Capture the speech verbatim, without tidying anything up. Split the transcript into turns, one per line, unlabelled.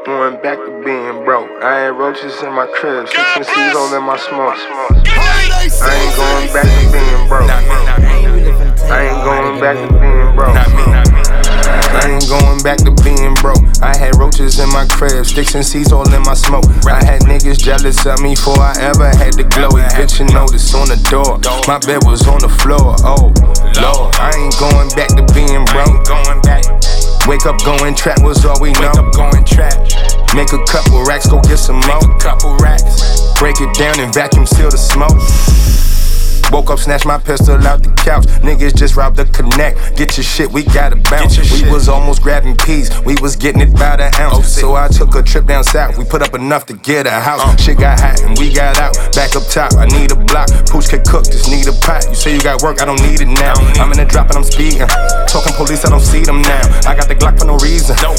Going back to being broke. I had roaches in my crib, six C's all in my smoke. I ain't going back to being broke. I ain't going back to being broke. I ain't going back to being broke. I had roaches in my crib, sticks and seeds all in my smoke. I had niggas jealous of me before I ever had the glowy. Bitch, you notice on the door, my bed was on the floor. Oh, Lord, I ain't going back to being broke. Wake up, going trap was all we know. Make a couple racks, go get some more. Break it down and vacuum seal the smoke. Woke up, snatched my pistol out the couch. Niggas just robbed the connect. Get your shit, we gotta bounce. We shit. Was almost grabbing peas, we was getting it by the ounce. Oh, so I took a trip down south, we put up enough to get a house. uh. Shit got hot and we got out. Back up top, I need a block. Pooch can cook, just need a pot. You say you got work, I don't need it now. Need I'm in the drop and I'm speeding. Talking police, I don't see them now. I got the Glock for no reason. No.